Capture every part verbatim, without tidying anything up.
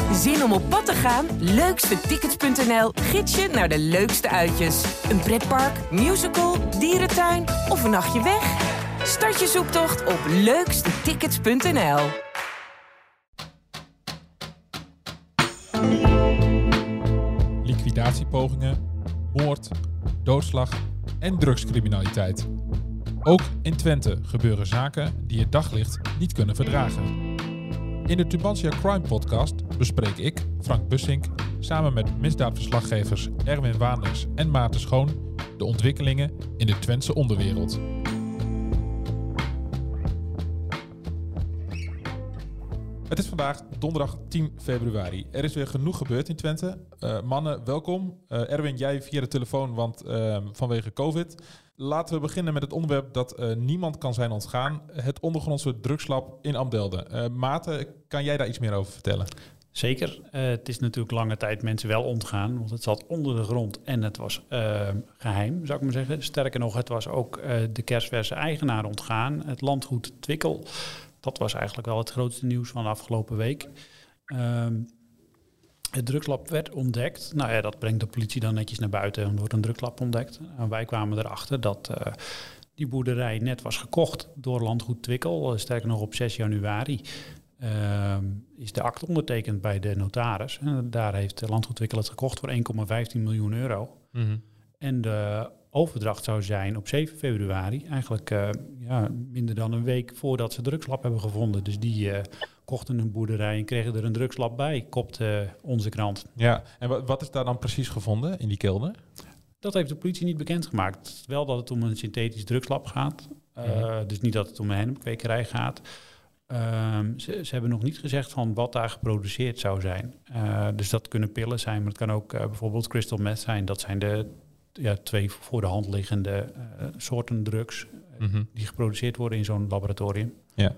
Zin om op pad te gaan? Leukstetickets punt n l gids je naar de leukste uitjes. Een pretpark, musical, dierentuin of een nachtje weg? Start je zoektocht op leukstetickets punt n l. Liquidatiepogingen, moord, doodslag en drugscriminaliteit. Ook in Twente gebeuren zaken die het daglicht niet kunnen verdragen. In de Tubantia Crime Podcast bespreek ik, Frank Bussink, samen met misdaadverslaggevers Erwin Waanders en Maarten Schoon de ontwikkelingen in de Twentse onderwereld. Het is vandaag donderdag tien februari. Er is weer genoeg gebeurd in Twente. Uh, mannen, welkom. Uh, Erwin, jij via de telefoon, want uh, vanwege COVID. Laten we beginnen met het onderwerp dat uh, niemand kan zijn ontgaan. Het ondergrondse drugslab in Amdelden. Uh, Maarten, kan jij daar iets meer over vertellen? Zeker. Uh, het is natuurlijk lange tijd mensen wel ontgaan, want het zat onder de grond en het was uh, geheim, zou ik maar zeggen. Sterker nog, het was ook uh, de kersverse eigenaar ontgaan, het landgoed Twickel. Dat was eigenlijk wel het grootste nieuws van de afgelopen week. Um, het drugslab werd ontdekt. Nou ja, dat brengt de politie dan netjes naar buiten en wordt een drugslab ontdekt. En wij kwamen erachter dat uh, die boerderij net was gekocht door landgoed Twickel. Uh, sterker nog, op zes januari uh, is de akte ondertekend bij de notaris. En daar heeft landgoed Twickel het gekocht voor één komma vijftien miljoen euro. Mm-hmm. En de overdracht zou zijn op zeven februari, eigenlijk uh, ja, minder dan een week voordat ze drugslab hebben gevonden. Dus die uh, kochten een boerderij en kregen er een drugslab bij, kopt uh, onze krant. Ja, en wat, wat is daar dan precies gevonden in die kelder? Dat heeft de politie niet bekendgemaakt. Wel dat het om een synthetisch drugslab gaat, uh, mm-hmm. dus niet dat het om een hennepkwekerij gaat. Uh, ze, ze hebben nog niet gezegd van wat daar geproduceerd zou zijn. Uh, dus dat kunnen pillen zijn, maar het kan ook uh, bijvoorbeeld crystal meth zijn. Dat zijn de Ja, twee voor de hand liggende uh, soorten drugs uh, mm-hmm. die geproduceerd worden in zo'n laboratorium. Ja.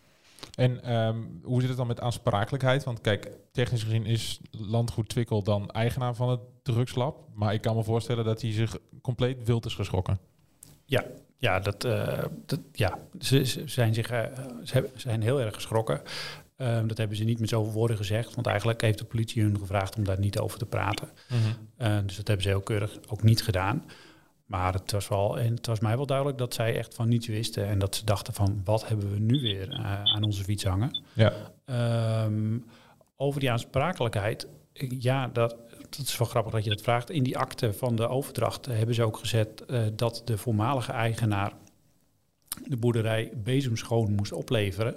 En um, hoe zit het dan met aansprakelijkheid? Want kijk, technisch gezien is landgoed Twickel dan eigenaar van het drugslab. Maar ik kan me voorstellen dat hij zich compleet wild is geschrokken. Ja, ja, dat, uh, dat, ja. Ze, ze, zijn zich, uh, ze zijn heel erg geschrokken. Um, dat hebben ze niet met zoveel woorden gezegd. Want eigenlijk heeft de politie hun gevraagd om daar niet over te praten. Uh-huh. Uh, dus dat hebben ze heel keurig ook niet gedaan. Maar het was, wel, en het was mij wel duidelijk dat zij echt van niets wisten. En dat ze dachten van, wat hebben we nu weer uh, aan onze fiets hangen? Ja. Um, over die aansprakelijkheid. Ja, dat, dat is wel grappig dat je dat vraagt. In die akte van de overdracht hebben ze ook gezet uh, dat de voormalige eigenaar de boerderij bezemschoon moest opleveren.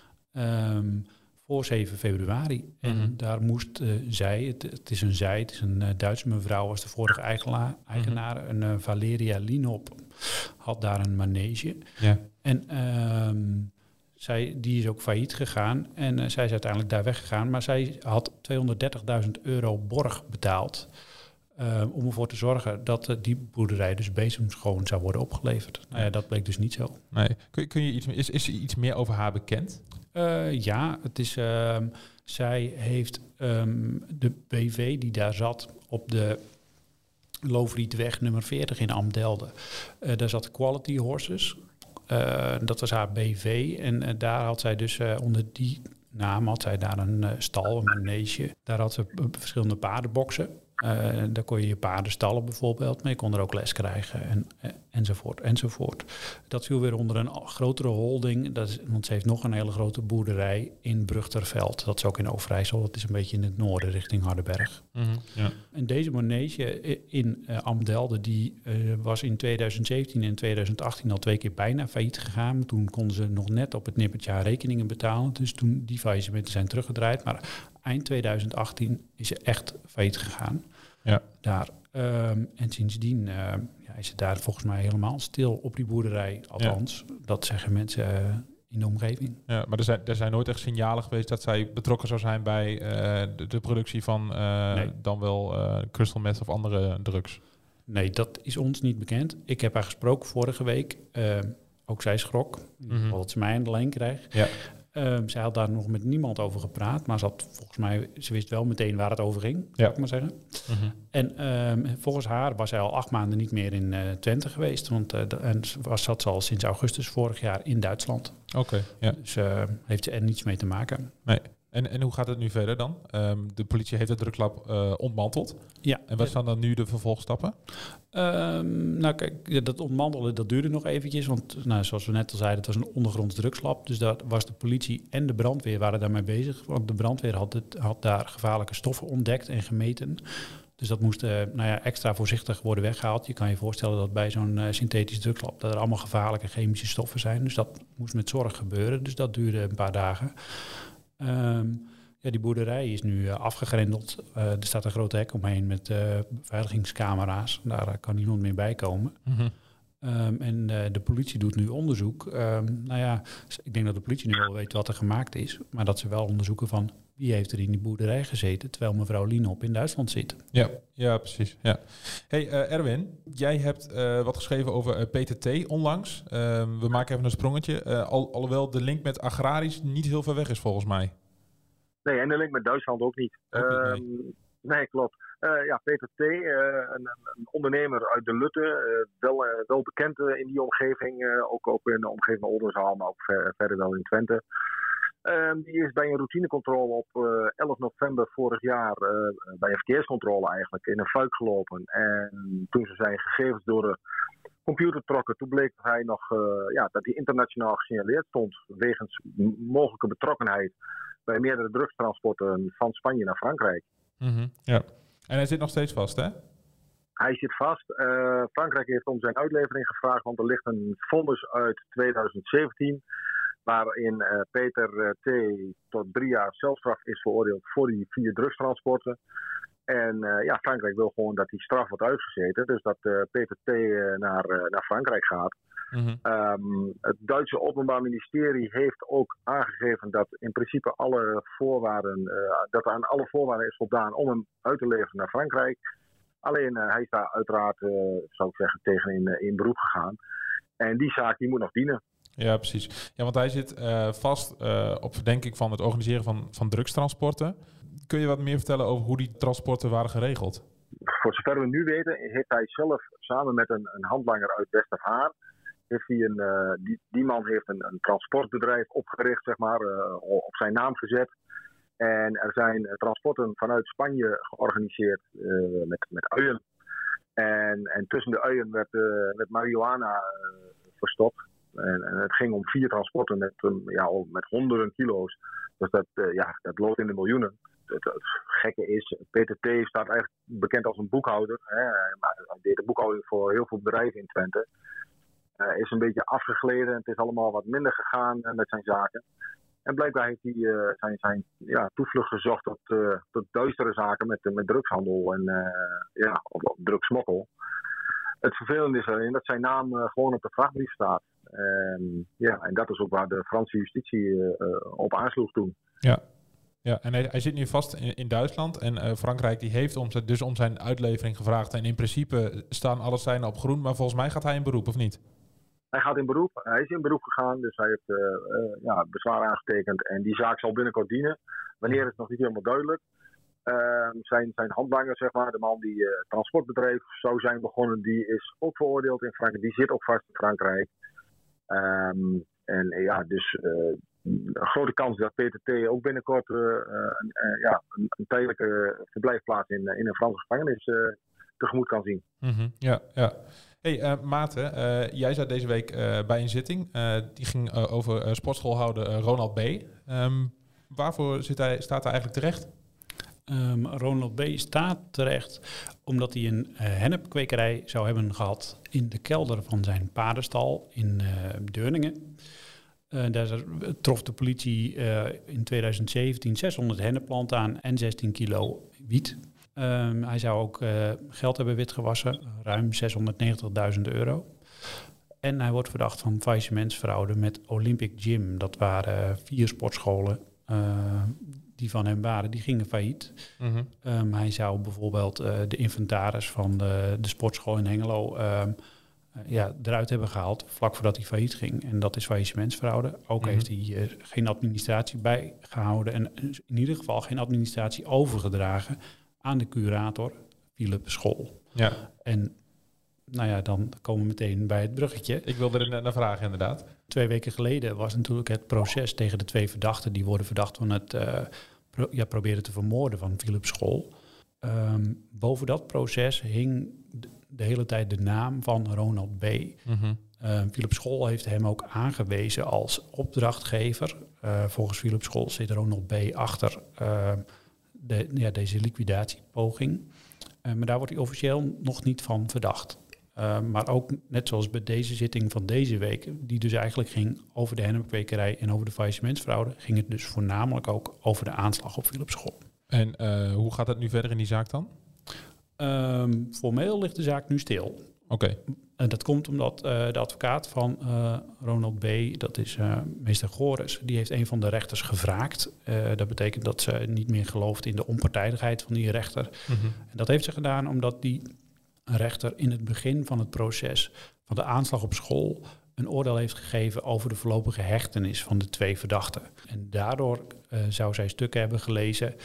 Um, voor zeven februari. En mm-hmm. daar moest uh, zij, het, het is een zij, het is een uh, Duitse mevrouw, was de vorige eigenaar, eigenaar mm-hmm. een uh, Valeria Linop, had daar een manege. Yeah. En um, zij, die is ook failliet gegaan en uh, zij is uiteindelijk daar weggegaan. Maar zij had tweehonderddertigduizend euro borg betaald uh, om ervoor te zorgen dat uh, die boerderij dus bezemschoon zou worden opgeleverd. Nou ja, dat bleek dus niet zo. Nee. Kun, kun je iets, is, is er iets meer over haar bekend? Uh, ja, het is, uh, zij heeft um, de B V die daar zat op de Loofrietweg nummer veertig in Amdelden. Uh, daar zat Quality Horses. Uh, dat was haar B V. En uh, daar had zij dus uh, onder die naam had zij daar een uh, stal, een manege. Daar had ze uh, verschillende paardenboksen. Uh, daar kon je je paarden stallen bijvoorbeeld, maar je kon er ook les krijgen en, uh, enzovoort, enzovoort. Dat viel weer onder een grotere holding, dat is, want ze heeft nog een hele grote boerderij in Brugterveld. Dat is ook in Overijssel, dat is een beetje in het noorden richting Hardenberg. Mm-hmm, ja. En deze manege in uh, Amdelden, die uh, was in tweeduizend zeventien en tweeduizend achttien al twee keer bijna failliet gegaan. Toen konden ze nog net op het nippertje haar rekeningen betalen, dus toen die faillissementen zijn teruggedraaid. Maar eind tweeduizend achttien is ze echt failliet gegaan. Ja. Daar. Um, en sindsdien uh, ja, is het daar volgens mij helemaal stil op die boerderij. Althans, ja. Dat zeggen mensen uh, in de omgeving. Ja, maar er zijn, er zijn nooit echt signalen geweest dat zij betrokken zou zijn bij uh, de, de productie van uh, nee. dan wel uh, crystal meth of andere drugs. Nee, dat is ons niet bekend. Ik heb haar gesproken vorige week. Uh, ook zij schrok. Mm-hmm. Dat ze mij aan de lijn krijgt. Ja. Um, zij had daar nog met niemand over gepraat, maar ze had volgens mij, ze wist wel meteen waar het over ging, ja. Zou ik maar zeggen. Mm-hmm. En um, volgens haar was zij al acht maanden niet meer in uh, Twente geweest, want uh, de, en was, zat ze al sinds augustus vorig jaar in Duitsland. Oké. Okay, ja. Dus uh, heeft ze er niets mee te maken. Nee. En, en hoe gaat het nu verder dan? Um, de politie heeft het drugslab uh, ontmanteld. Ja. En wat zijn dan nu de vervolgstappen? Um, nou kijk, dat ontmantelen dat duurde nog eventjes. Want nou, zoals we net al zeiden, het was een ondergronds drugslab. Dus daar was de politie en de brandweer waren daarmee bezig. Want de brandweer had, het, had daar gevaarlijke stoffen ontdekt en gemeten. Dus dat moest uh, nou ja, extra voorzichtig worden weggehaald. Je kan je voorstellen dat bij zo'n uh, synthetisch drugslab dat er allemaal gevaarlijke chemische stoffen zijn. Dus dat moest met zorg gebeuren. Dus dat duurde een paar dagen. Um, ja, die boerderij is nu uh, afgegrendeld. Uh, er staat een groot hek omheen met uh, beveiligingscamera's. Daar uh, kan niemand meer bij komen. Mm-hmm. Um, en uh, de politie doet nu onderzoek. Um, nou ja, ik denk dat de politie nu wel weet wat er gemaakt is. Maar dat ze wel onderzoeken van wie heeft er in die boerderij gezeten, terwijl mevrouw Lienop in Duitsland zit. Ja, ja precies. Ja. Hey uh, Erwin, jij hebt uh, wat geschreven over uh, P T T onlangs. Uh, we maken even een sprongetje. Uh, al, alhoewel de link met agrarisch niet heel ver weg is volgens mij. Nee, en de link met Duitsland ook niet. Ook niet, nee. Um, nee, klopt. Uh, ja, P T T, uh, een, een ondernemer uit de Lutte, uh, wel, uh, wel bekend uh, in die omgeving, uh, ook, ook in de omgeving Oldenzaal, maar ook ver, verder wel in Twente. Um, die is bij een routinecontrole op uh, elf november vorig jaar, uh, bij een verkeerscontrole eigenlijk, in een fuik gelopen. En toen ze zijn gegevens door de computer trokken, toen bleek dat hij nog, uh, ja, dat hij internationaal gesignaleerd stond wegens m- mogelijke betrokkenheid bij meerdere drugstransporten van Spanje naar Frankrijk. Mm-hmm. Ja. En hij zit nog steeds vast, hè? Hij zit vast. Uh, Frankrijk heeft om zijn uitlevering gevraagd, want er ligt een vonnis uit twintig zeventien... waarin uh, Peter uh, T. tot drie jaar celstraf is veroordeeld voor die vier drugstransporten. En uh, ja, Frankrijk wil gewoon dat die straf wordt uitgezeten. Dus dat uh, Peter T. Uh, naar, uh, naar Frankrijk gaat. Mm-hmm. Um, het Duitse Openbaar Ministerie heeft ook aangegeven dat in principe alle voorwaarden, uh, dat er aan alle voorwaarden is voldaan om hem uit te leveren naar Frankrijk. Alleen uh, hij is daar uiteraard, uh, zou ik zeggen, tegen in, uh, in beroep gegaan. En die zaak die moet nog dienen. Ja, precies. Ja, want hij zit uh, vast uh, op verdenking van het organiseren van, van drugstransporten. Kun je wat meer vertellen over hoe die transporten waren geregeld? Voor zover we nu weten, heeft hij zelf samen met een, een handlanger uit Westerhaar, heeft hij een, uh, die, die man heeft een, een transportbedrijf opgericht, zeg maar, uh, op zijn naam gezet. En er zijn uh, transporten vanuit Spanje georganiseerd uh, met, met uien. En, en tussen de uien werd, uh, werd marihuana uh, verstopt. En, en het ging om vier transporten met, um, ja, met honderden kilo's. Dus dat, uh, ja, dat loopt in de miljoenen. Het, het gekke is, P T T staat eigenlijk bekend als een boekhouder. Hè, maar hij deed de boekhouding voor heel veel bedrijven in Twente. Uh, is een beetje afgegleden. Het is allemaal wat minder gegaan uh, met zijn zaken. En blijkbaar heeft hij uh, zijn, zijn ja, toevlucht gezocht tot, uh, tot duistere zaken met, met drugshandel en uh, ja, of, of drugsmokkel. Het vervelende is erin dat zijn naam uh, gewoon op de vrachtbrief staat. Um, ja, en dat is ook waar de Franse justitie uh, uh, op aansloeg toen. Ja, ja en hij, hij zit nu vast in, in Duitsland. En uh, Frankrijk die heeft om, dus om zijn uitlevering gevraagd. En in principe staan alle seinen op groen. Maar volgens mij gaat hij in beroep, of niet? Hij gaat in beroep. Hij is in beroep gegaan. Dus hij heeft uh, uh, ja, bezwaar aangetekend. En die zaak zal binnenkort dienen. Wanneer is nog niet helemaal duidelijk. Uh, zijn, zijn handlanger, zeg maar, de man die uh, transportbedrijf zou zijn begonnen, die is ook veroordeeld in Frankrijk. Die zit ook vast in Frankrijk. Um, en uh, ja, dus uh, een grote kans dat P T T ook binnenkort uh, uh, uh, ja, een, een tijdelijke verblijfplaats in, uh, in een Franse gevangenis uh, tegemoet kan zien. Mm-hmm. Ja, ja. Hey, uh, Maarten, uh, jij zat deze week uh, bij een zitting. Uh, die ging uh, over uh, sportschoolhouder uh, Ronald B. Um, waarvoor zit hij, staat hij eigenlijk terecht? Um, Ronald B. staat terecht omdat hij een uh, hennepkwekerij zou hebben gehad in de kelder van zijn paardenstal in uh, Deurningen. Uh, daar trof de politie uh, in twintig zeventien zeshonderd hennepplanten aan en zestien kilo wiet. Um, hij zou ook uh, geld hebben witgewassen, ruim zeshonderdnegentigduizend euro. En hij wordt verdacht van faillissementsfraude met Olympic Gym. Dat waren vier sportscholen uh, die van hem waren, die gingen failliet. Mm-hmm. Um, hij zou bijvoorbeeld uh, de inventaris van de, de sportschool in Hengelo um, uh, ja, eruit hebben gehaald, vlak voordat hij failliet ging. En dat is faillissementsfraude. Ook mm-hmm. heeft hij uh, geen administratie bijgehouden en in ieder geval geen administratie overgedragen aan de curator Philip School. Ja. En nou ja, dan komen we meteen bij het bruggetje. Ik wilde er naar vragen, inderdaad. twee weken geleden was natuurlijk het proces tegen de twee verdachten. Die worden verdacht van het uh, pro- ja, proberen te vermoorden van Philip Scholl. Um, boven dat proces hing de, de hele tijd de naam van Ronald B. Mm-hmm. Uh, Philip Scholl heeft hem ook aangewezen als opdrachtgever. Uh, volgens Philip Scholl zit Ronald B. achter uh, de, ja, deze liquidatiepoging. Uh, maar daar wordt hij officieel nog niet van verdacht. Uh, maar ook net zoals bij deze zitting van deze week, die dus eigenlijk ging over de hennepkwekerij en over de faillissementsfraude, ging het dus voornamelijk ook over de aanslag op Philip Scholl. En uh, hoe gaat het nu verder in die zaak dan? Um, formeel ligt de zaak nu stil. Oké. Okay. En dat komt omdat uh, de advocaat van uh, Ronald B., dat is uh, meester Goris, die heeft een van de rechters gevraagd. Uh, dat betekent dat ze niet meer gelooft in de onpartijdigheid van die rechter. Mm-hmm. En dat heeft ze gedaan omdat die rechter in het begin van het proces van de aanslag op Scholl een oordeel heeft gegeven over de voorlopige hechtenis van de twee verdachten. En daardoor uh, zou zij stukken hebben gelezen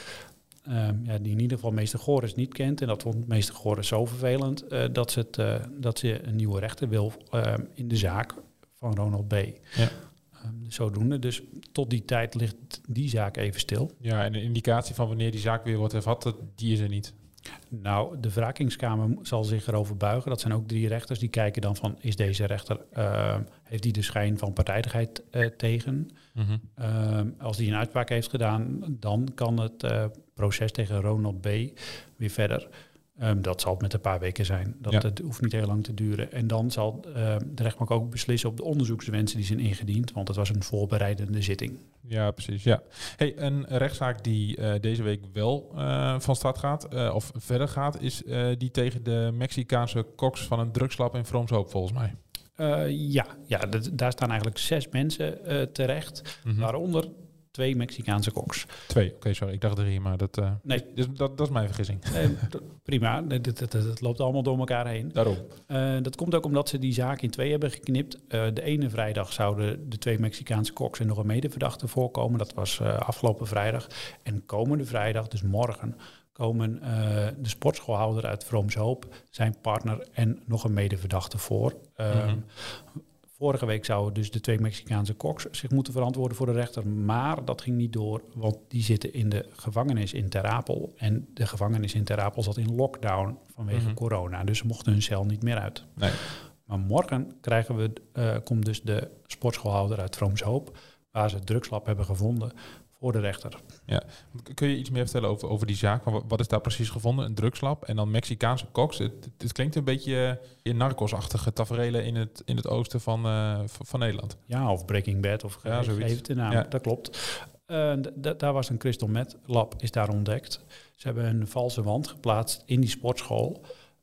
Um, ja, die in ieder geval meester Goris niet kent. En dat vond meester Goris zo vervelend uh, dat, ze het, uh, dat ze een nieuwe rechter wil uh, in de zaak van Ronald B. Ja. Um, zodoende. Dus tot die tijd ligt die zaak even stil. Ja, en een indicatie van wanneer die zaak weer wordt hervat, die is er niet. Nou, de wrakingskamer zal zich erover buigen. Dat zijn ook drie rechters. Die kijken dan van, is deze rechter, uh, heeft die de schijn van partijdigheid uh, tegen? Mm-hmm. Uh, als die een uitspraak heeft gedaan, dan kan het uh, proces tegen Ronald B. weer verder. Um, dat zal met een paar weken zijn. Dat ja. Het hoeft niet heel lang te duren. En dan zal uh, de rechtbank ook beslissen op de onderzoekswensen die zijn ingediend. Want het was een voorbereidende zitting. Ja, precies. Ja. Hey, een rechtszaak die uh, deze week wel uh, van start gaat, uh, of verder gaat, is uh, die tegen de Mexicaanse koks van een drugslab in Vroomshoop, volgens mij. Uh, ja, ja d- daar staan eigenlijk zes mensen uh, terecht, mm-hmm. waaronder twee Mexicaanse koks. Twee, oké, okay, sorry. Ik dacht drie, maar dat, uh, nee. dus, dat, dat is mijn vergissing. Uh, d- prima, het loopt allemaal door elkaar heen. Daarom. Uh, dat komt ook omdat ze die zaak in twee hebben geknipt. Uh, de ene vrijdag zouden de twee Mexicaanse koks en nog een medeverdachte voorkomen. Dat was uh, afgelopen vrijdag. En komende vrijdag, dus morgen, komen uh, de sportschoolhouder uit Vroomshoop, zijn partner en nog een medeverdachte voor. Uh, mm-hmm. Vorige week zouden dus de twee Mexicaanse koks zich moeten verantwoorden voor de rechter. Maar dat ging niet door, want die zitten in de gevangenis in Ter Apel. En de gevangenis in Ter Apel zat in lockdown vanwege mm-hmm. corona. Dus ze mochten hun cel niet meer uit. Nee. Maar morgen krijgen we, uh, komt dus de sportschoolhouder uit Vroomshoop, waar ze het drugslab hebben gevonden, voor de rechter. Ja. Kun je iets meer vertellen over, over die zaak? Wat is daar precies gevonden? Een drugslab en dan Mexicaanse koks. Het, het klinkt een beetje in narcos-achtige taferelen in het, in het oosten van, uh, van Nederland. Ja, of Breaking Bad of ja, geef de naam. Ja. Dat klopt. Uh, d- d- daar was een crystal meth lab, is daar ontdekt. Ze hebben een valse wand geplaatst in die sportschool.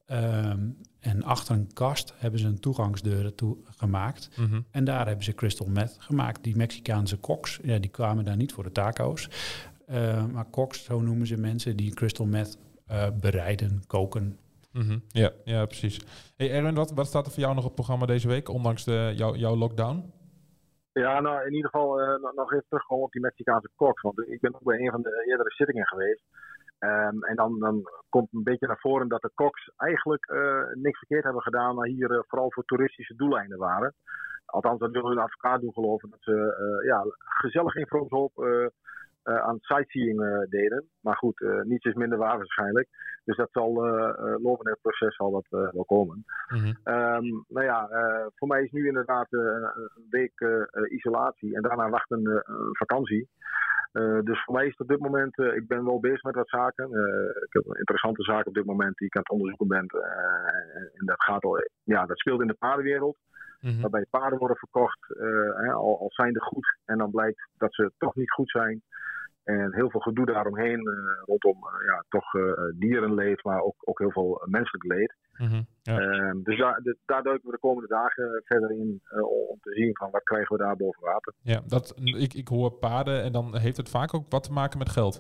Um, en achter een kast hebben ze een toegangsdeur toe gemaakt. Mm-hmm. En daar hebben ze crystal meth gemaakt. Die Mexicaanse koks, ja, die kwamen daar niet voor de taco's. Uh, maar koks, zo noemen ze mensen die crystal meth uh, bereiden, koken. Mm-hmm. Ja, ja, precies. Hey Erwin, wat, wat staat er voor jou nog op het programma deze week, ondanks de, jou, jouw lockdown? Ja, nou in ieder geval uh, nog even terugkomen op die Mexicaanse koks. Want ik ben ook bij een van de eerdere zittingen geweest. Um, en dan, dan komt een beetje naar voren dat de koks eigenlijk uh, niks verkeerd hebben gedaan, maar hier uh, vooral voor toeristische doeleinden waren. Althans, dat wil hun advocaat doen geloven, dat ze uh, ja, gezellig in Vroomshoop uh, uh, aan sightseeing uh, deden. Maar goed, uh, niets is minder waar waarschijnlijk. Dus dat zal uh, uh, lopen in het proces zal dat uh, wel komen. Mm-hmm. Um, nou ja, uh, voor mij is nu inderdaad uh, een week uh, uh, isolatie en daarna wacht een uh, vakantie. Uh, dus voor mij is het op dit moment, uh, ik ben wel bezig met wat zaken. Uh, ik heb een interessante zaak op dit moment die ik aan het onderzoeken ben. Uh, en dat gaat al, ja, dat speelt in de paardenwereld. Mm-hmm. Waarbij paarden worden verkocht, uh, hè, al, al zijn ze goed. En dan blijkt dat ze toch niet goed zijn. En heel veel gedoe daaromheen, uh, rondom uh, ja, toch uh, dierenleed, maar ook, ook heel veel menselijk leed. Mm-hmm, ja. uh, dus daar, de, daar duiken we de komende dagen verder in uh, om te zien van wat krijgen we daar boven water. Ja, dat, ik, ik hoor paarden en dan heeft het vaak ook wat te maken met geld.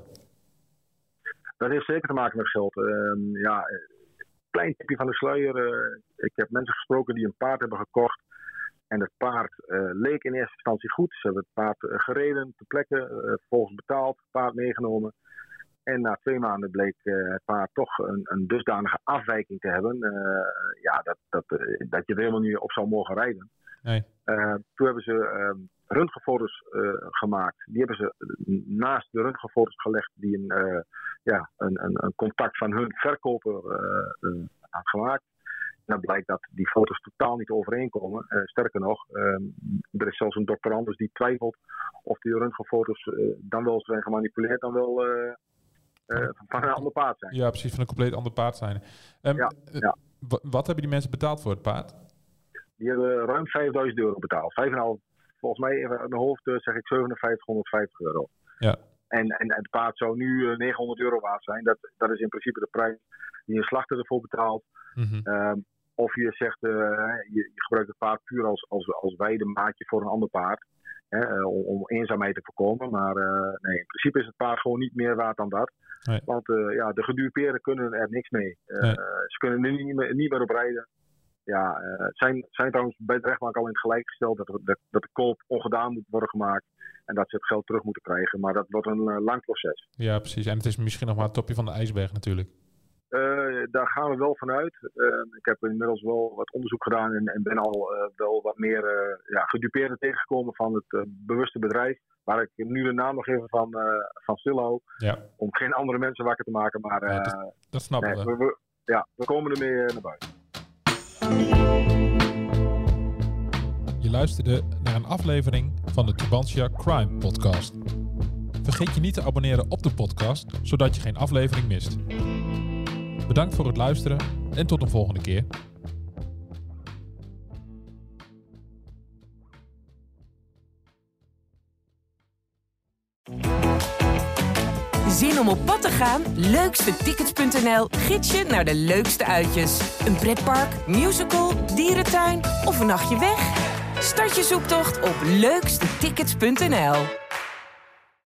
Dat heeft zeker te maken met geld. Uh, ja, klein tipje van de sluier. Uh, ik heb mensen gesproken die een paard hebben gekocht. En het paard uh, leek in eerste instantie goed. Ze hebben het paard uh, gereden ter plekke, uh, vervolgens betaald, het paard meegenomen. En na twee maanden bleek uh, het paard toch een, een dusdanige afwijking te hebben. Uh, ja, dat, dat, uh, dat je er helemaal niet op zou mogen rijden. Nee. Uh, toen hebben ze uh, röntgenfoto's uh, gemaakt. Die hebben ze naast de röntgenfoto's gelegd die een, uh, ja, een, een, een contact van hun verkoper uh, uh, had gemaakt. En dan blijkt dat die foto's totaal niet overeenkomen. Uh, sterker nog, uh, er is zelfs een doctorandus die twijfelt of die röntgenfoto's uh, dan wel zijn gemanipuleerd, dan wel uh, uh, van een ander paard zijn. Ja, precies, van een compleet ander paard zijn. Um, ja, ja. W- wat hebben die mensen betaald voor het paard? Die hebben ruim vijfduizend euro betaald. vijf komma vijf, volgens mij in mijn hoofd zeg ik zevenenvijftighonderdvijftig euro. Ja. En, en, en het paard zou nu uh, negenhonderd euro waard zijn. Dat, dat is in principe de prijs die een slachter ervoor betaalt. Mm-hmm. Um, of je zegt, uh, je, je gebruikt het paard puur als, als, als weidemaatje voor een ander paard. Hè, uh, om, om eenzaamheid te voorkomen. Maar uh, nee, in principe is het paard gewoon niet meer waard dan dat. Nee. Want uh, ja, de gedupeerden kunnen er niks mee. Uh, Nee. Ze kunnen er niet meer, niet meer op rijden. Ja, uh, zijn, zijn trouwens bij de rechtbank al in het gelijk gesteld dat, dat, dat de koop ongedaan moet worden gemaakt. En dat ze het geld terug moeten krijgen. Maar dat wordt een uh, lang proces. Ja, precies. En het is misschien nog maar het topje van de ijsberg natuurlijk. Uh, daar gaan we wel vanuit. Uh, ik heb inmiddels wel wat onderzoek gedaan en, en ben al uh, wel wat meer uh, ja, gedupeerden tegengekomen van het uh, bewuste bedrijf. Waar ik nu de naam nog even van, uh, van stilhoud. Ja. Om geen andere mensen wakker te maken. Maar uh, Ja, dat, dat snappen nee, we. we, we. Ja, we komen ermee uh, naar buiten. Je luisterde naar een aflevering van de Tubantia Crime Podcast. Vergeet je niet te abonneren op de podcast, zodat je geen aflevering mist. Bedankt voor het luisteren en tot een volgende keer. Zin om op pad te gaan? leukste tickets punt n l gids je naar de leukste uitjes. Een pretpark, musical, dierentuin of een nachtje weg? Start je zoektocht op leukste tickets punt n l.